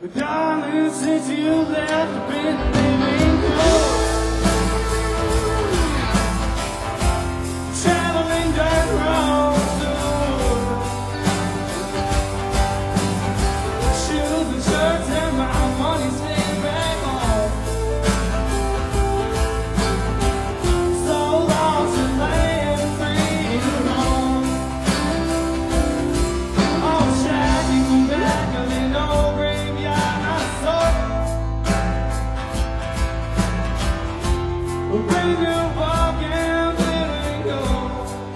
But darling, since you left, I've been living close. Traveling dirt roads, shoes and shirts and my money staying back home. So lost and laying free to roam. Oh, shining back of an old graveyard, I saw a brand new walk and letting go.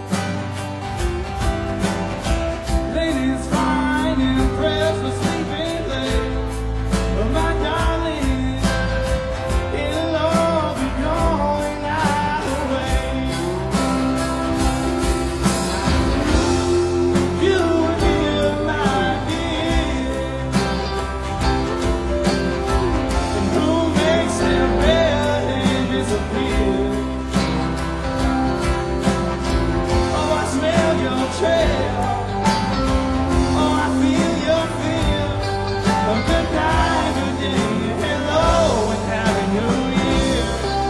Ladies fine and pressed for sleeping late, but my darling, it'll all be going either way. You were here, my dear, and who makes it better and disappear? Oh, I smell your trail. Oh, I feel your feel. Oh, good night, good day, hello, and happy new year.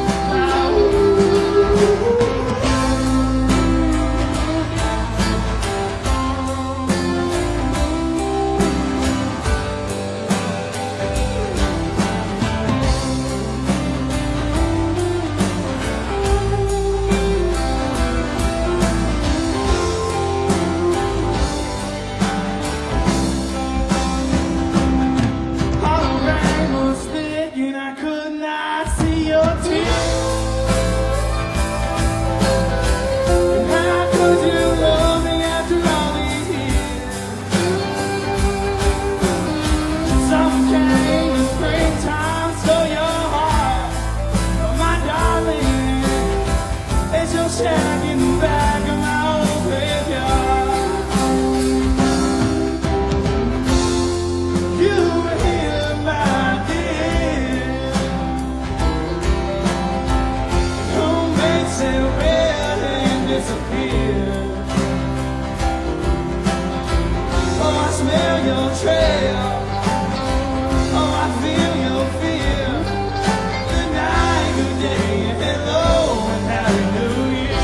All the rain was thick and I could not see your tears. And how could you love me after all these years? Summer came and springtime stole your heart. Oh, my darling, it's your shack in the back of my old graveyard. You were here, my dear. Who makes it red and disappear? Oh, I smell your trail. Oh, I feel your fear. Good night, good day, hello, and happy new year.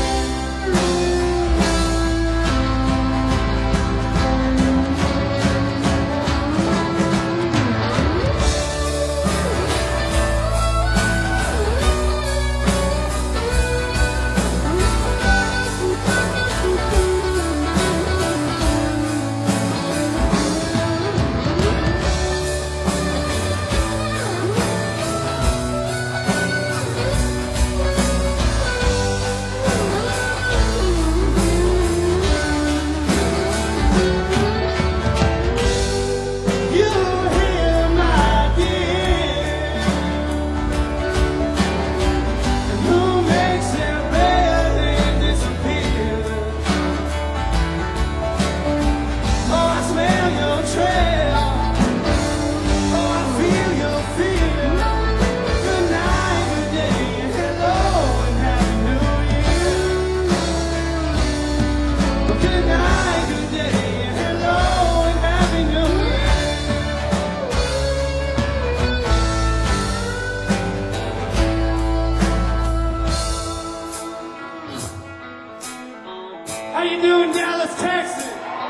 You were here, my dear, and who makes it better than disappear? Oh, I smell your trail. Oh, I feel your fear. Good night, good day, hello, and happy new year. Good night, good day, hello, and happy new year. How you doing, Dallas, Texas?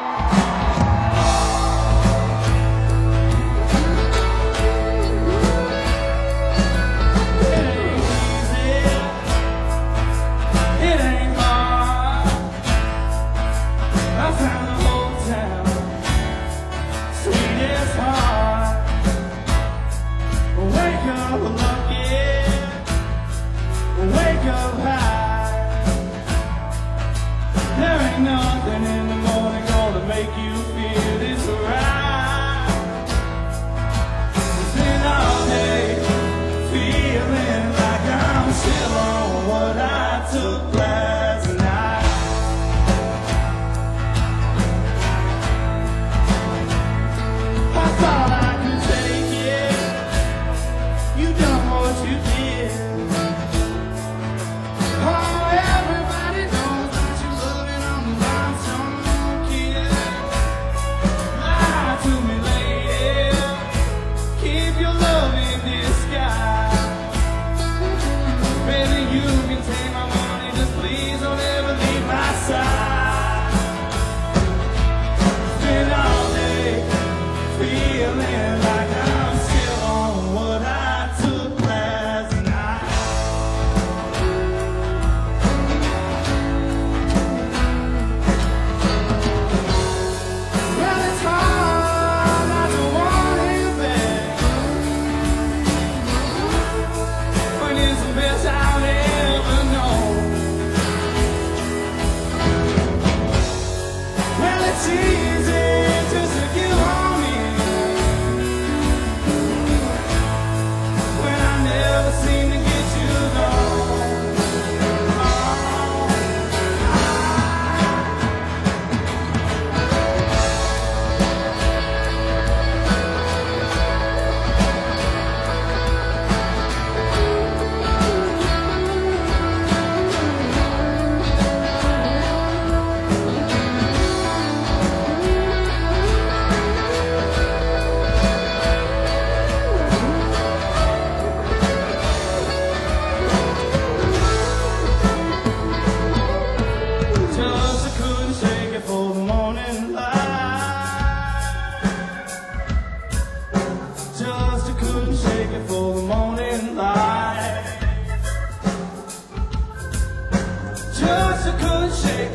It ain't easy. It ain't hard. I found the whole town sweet as heart. Wake up looking, wake up high. There ain't nothing in the morning gonna make you feel this right. It's been all day feeling like I'm still on what I took last night. I thought I could take it. You done what you did. Oh, everybody knows that you love it on the limestone kid. Lie to me, lady.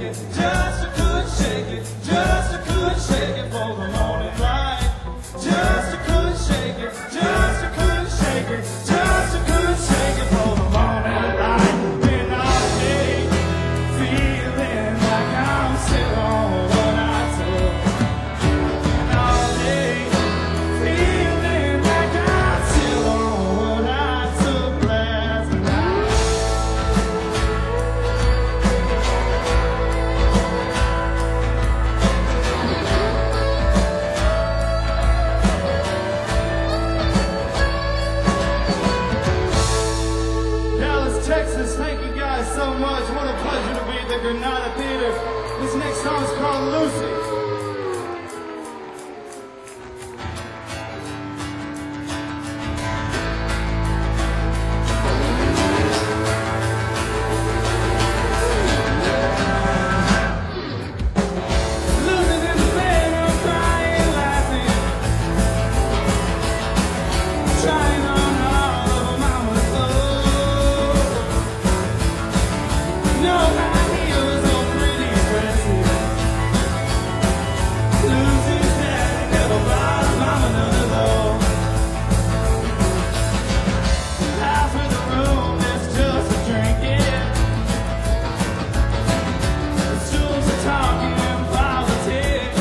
it, just I couldn't shake it, just I couldn't shake it for the morning light. Just I couldn't shake it, just I couldn't shake it, just I couldn't shake it for the morning light. Been all day feeling like I'm still on what I took. Been all day feeling like I'm still on what I took last night. Dallas, Texas, thank you guys so much. What a pleasure to be at the Granada Theater. This next song is called Lucy. Losing in the bed, I'm crying, laughing, trying on all of a mama's clothes. No high heels, no pretty dresses. Lucy's daddy never bought mama none of those. Half of the room is just a drinking. The stools are talking politics.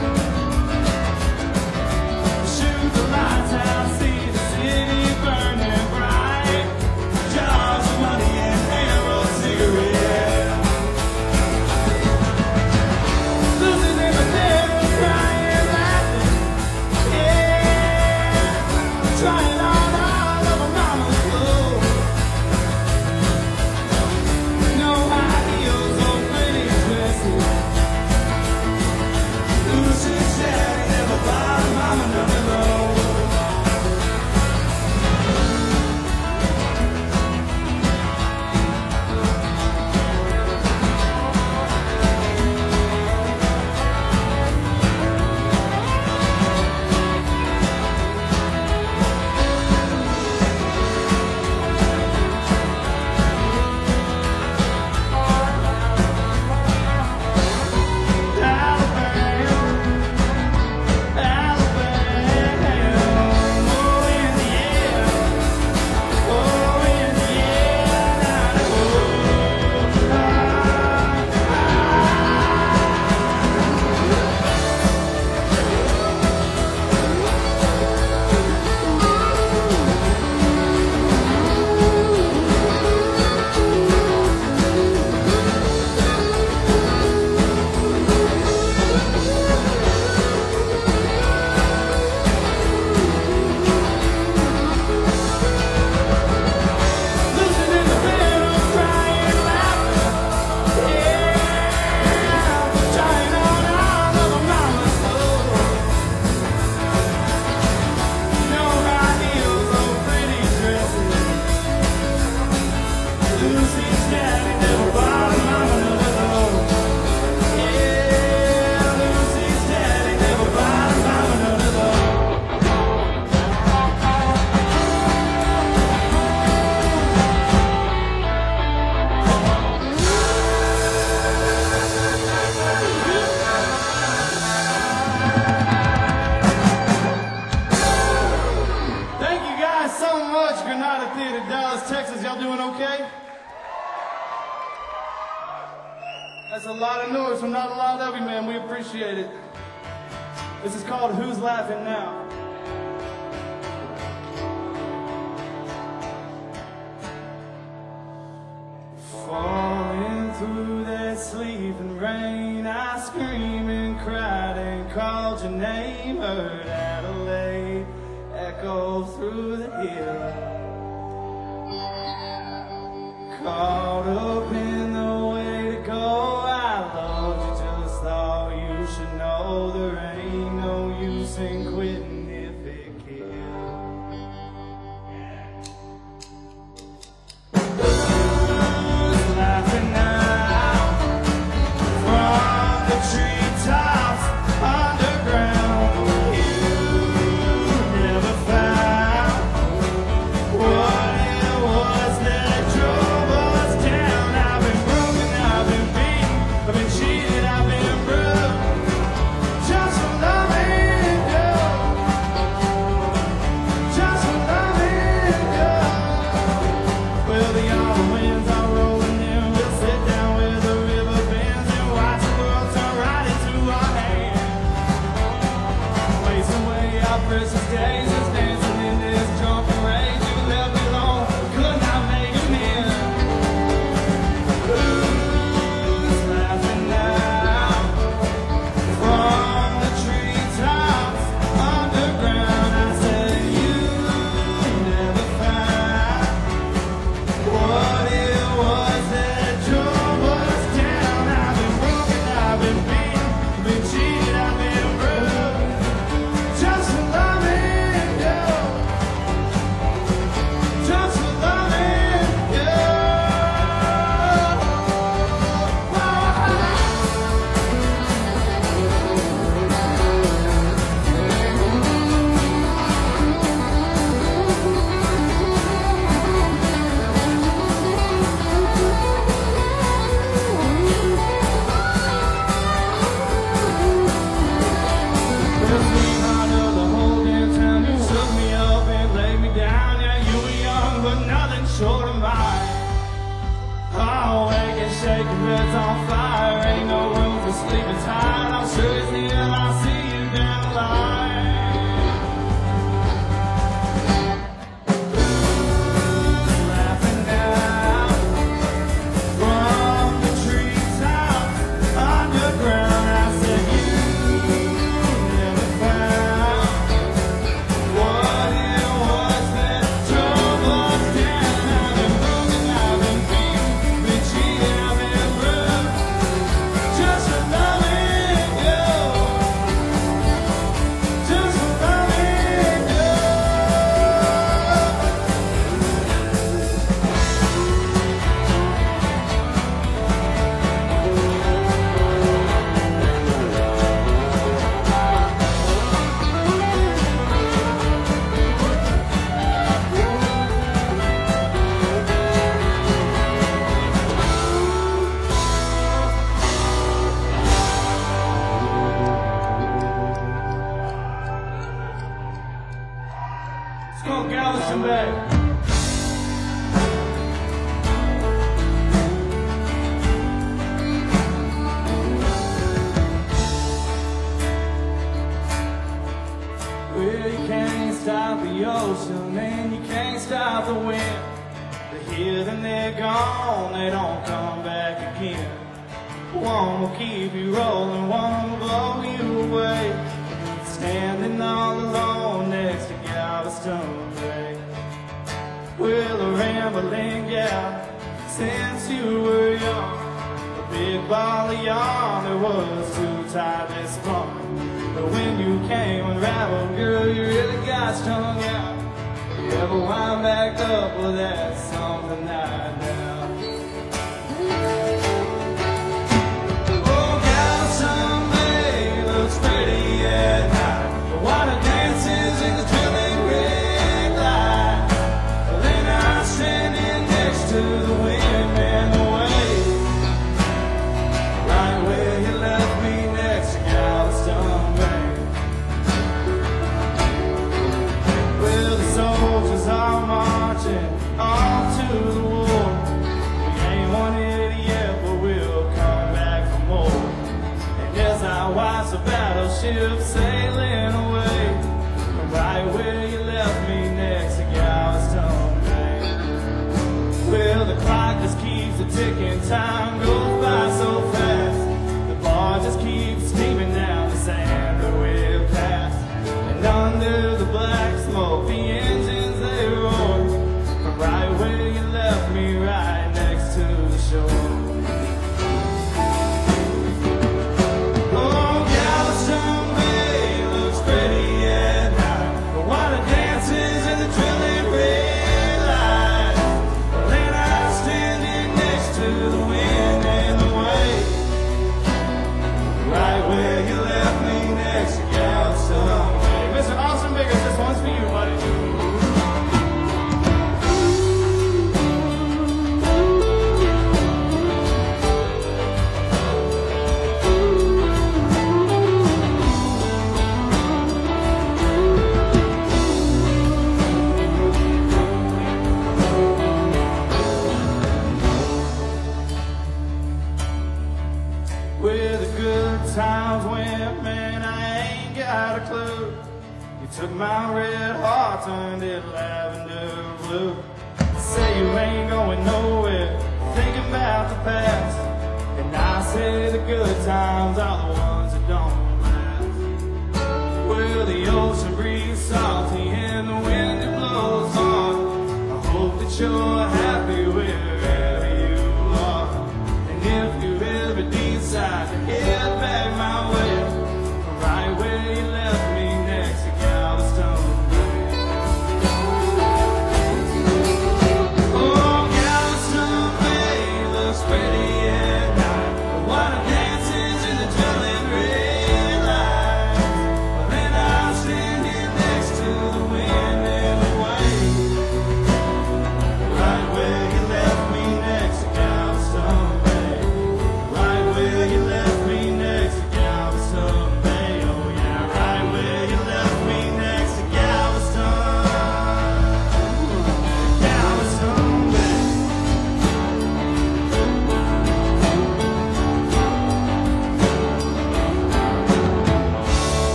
Shoot the lights out, see the city burning bright. Jars of money and hand-rolled cigarettes. Losing in the bed, crying, laughing, yeah. Trying on all of a mama's clothes. No high heels, no pretty dresses. Lucy's daddy never bought mama none of those. Losing in the bed, I'm crying, laughing, yeah. Trying on all of a mama's clothes. No high heels, no pretty dresses. Lucy's daddy never bought mama none of those. Yeah, Lucy's daddy never bought mama none of those. Thank you guys so much, Granada Theater, Dallas, Texas. Y'all doing okay? That's a lot of noise from not a lot of you, man. We appreciate it. This is called Who's Laughing Now? Falling through that sleeping rain, I screamed and cried and called your name. Heard Adelaide echo through the hill. Caught up in the way to go, I loved you, just thought you should know there ain't no use in quitting if it kills. Who's laughing now? From the treetops underground, you never found what it was that drove us down. shaking bed's on fire, ain't no room for sleeping tight. I'm sure as hell I'll see you down the line. Who's laughing now from the treetop underground? I said you never found what it was that drove us down. I've been broken, I've been beaten, been cheated, I've been rude, just for loving you, just for loving you. Let's go, Galveston Bay. Well, you can't stop the ocean and you can't stop the wind. They're here, then they're gone, they don't come back again. One will keep you rolling, one will blow you away. Standing all alone next to Galveston Bay. Well, a rambling gal since you were young, a big ball of yarn that was too tightly spun. But when you came unraveled, girl, you really got strung out. You ever wind back up? Well, that's something I know. Oh, Galveston Bay looks pretty at night. The water dances in the drilling red light. Then I'm standing next to the wind and the wave, right where you left me next to Galveston Bay. Well, the soldiers are marching off to the war. We ain't won it yet, but we'll come back for more. And as I watch the battleship sailing away, right where you left me next to Galveston Bay. Well, the clock just keeps a ticking, time goes by so fast. The bar just keeps steaming down the sand that we've passed. And under the black smoke, the engines they roar, from right where you left me, right next to the shore. Oh, Galveston Bay looks pretty at night. The water dances in the drilling red light. Then I'm standing next to the wind and the wave, right where you left me next to Galveston Bay. Mr. Austin Biggers, this one's for you, buddy. Where the good times went, man, I ain't got a clue. You took my red heart, turned it lavender blue. Say you ain't going nowhere, thinking about the past. And I say the good times are the ones that don't last. Well, the ocean breathes salty and the wind it blows hard. I hope that you're happy wherever you are. And if you ever decide to head back my way, right where you left me next to Galveston Bay. Oh, Galveston Bay looks pretty at night. The water dances in the drilling red light. Then I'm standing next to the wind and the wave, right where you left me next to Galveston Bay. Right where you left me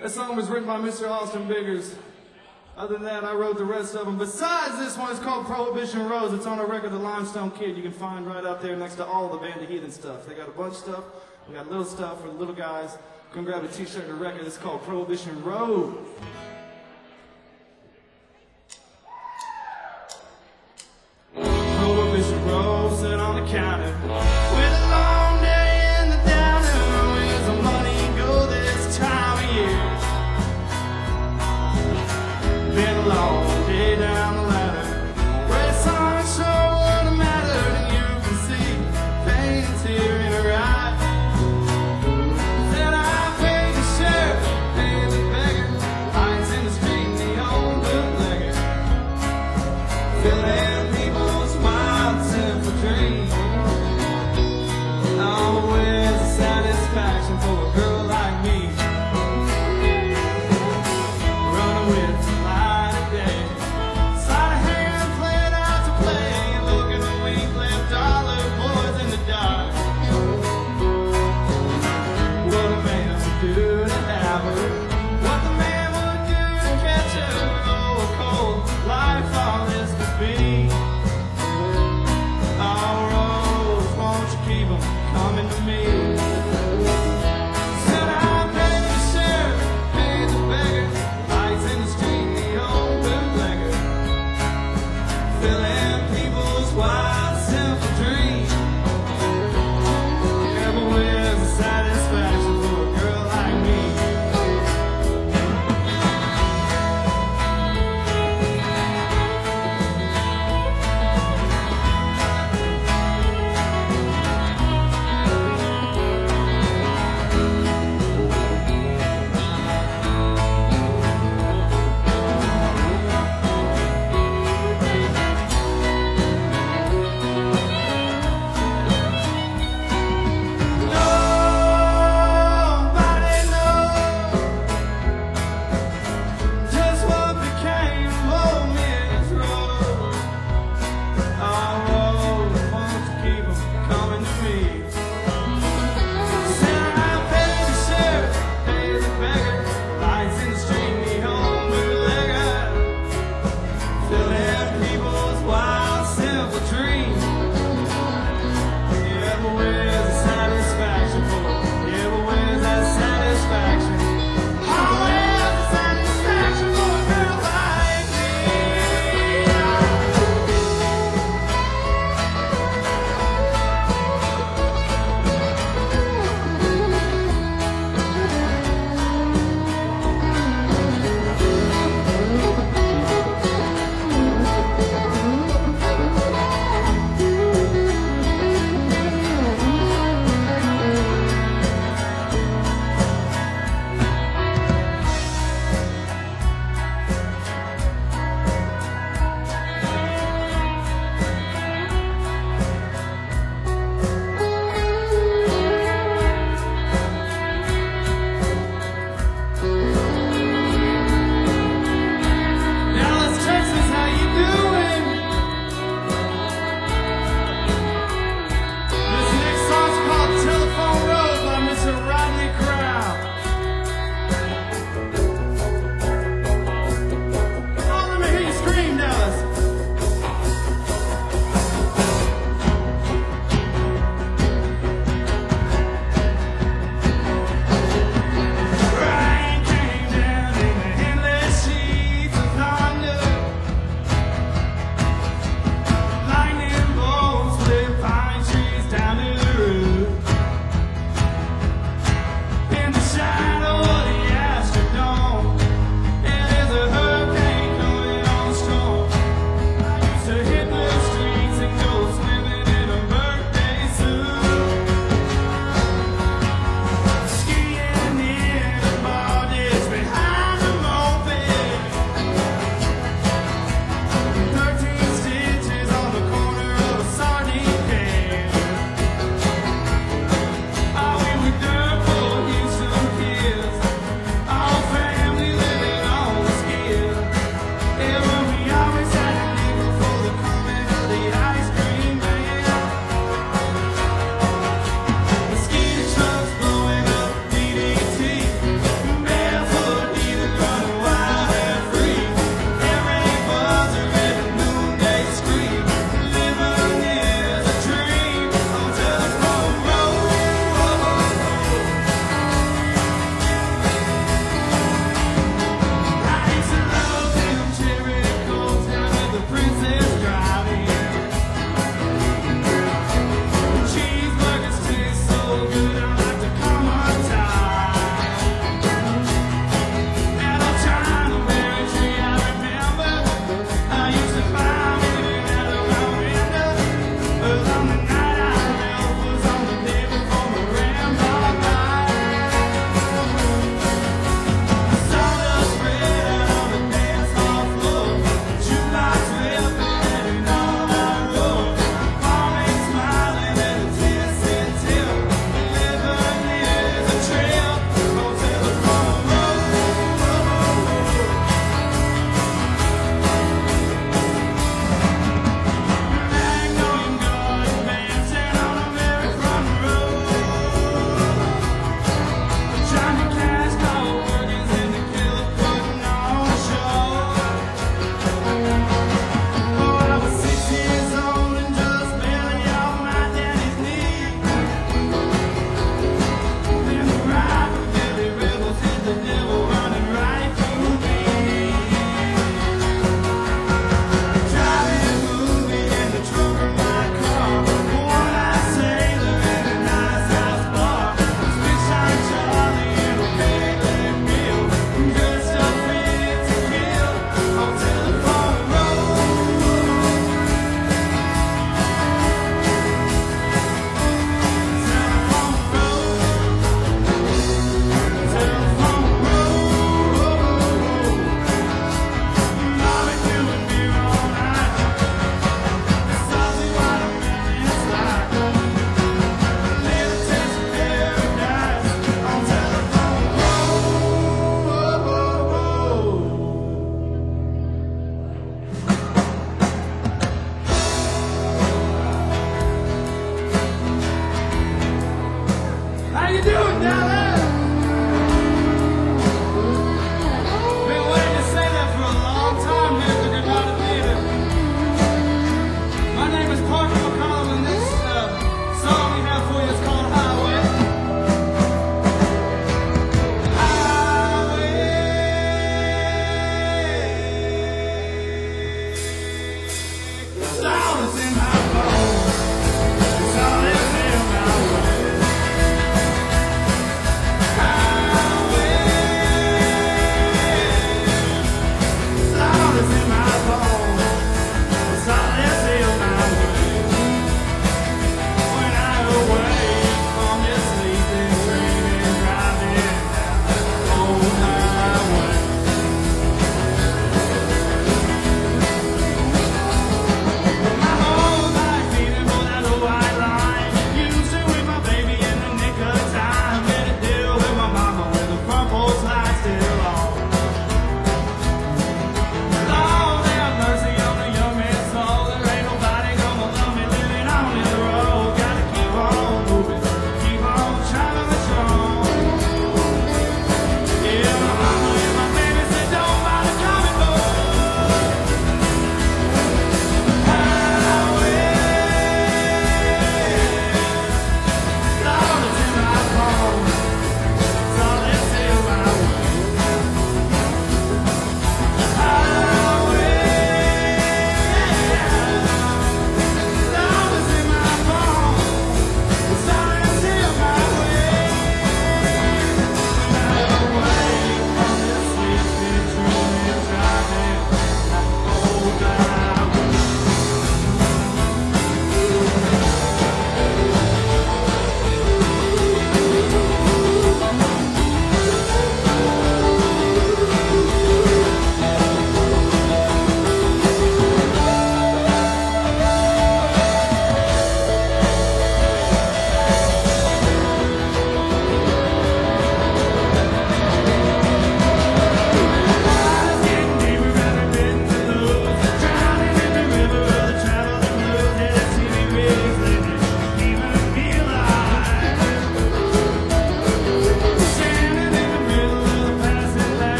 That song was written by Mr. Austin Biggers. Other than that, I wrote the rest of them. Besides this one, it's called Prohibition Rose. It's on a record, The Limestone Kid. You can find right out there next to all the Band of Heathen stuff. They got a bunch of stuff. We got little stuff for the little guys. Come grab a t-shirt and a record. It's called Prohibition Rose. Prohibition Rose, sit on the counter with a long day in the downer. Where's the money go this time of year? Been a long day down the ladder. Red sun sure wouldn't matter. And you can see pain's here in her eye. Said I paid the sheriff, paid the beggar. I ain't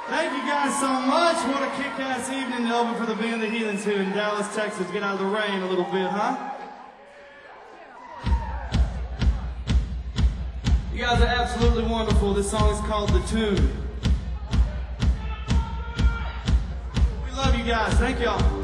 Thank you guys so much. What a kick-ass evening to open for the band The Heathens here in Dallas, Texas. Get out of the rain a little bit, huh? You guys are absolutely wonderful. This song is called The Tune. We love you guys. Thank y'all.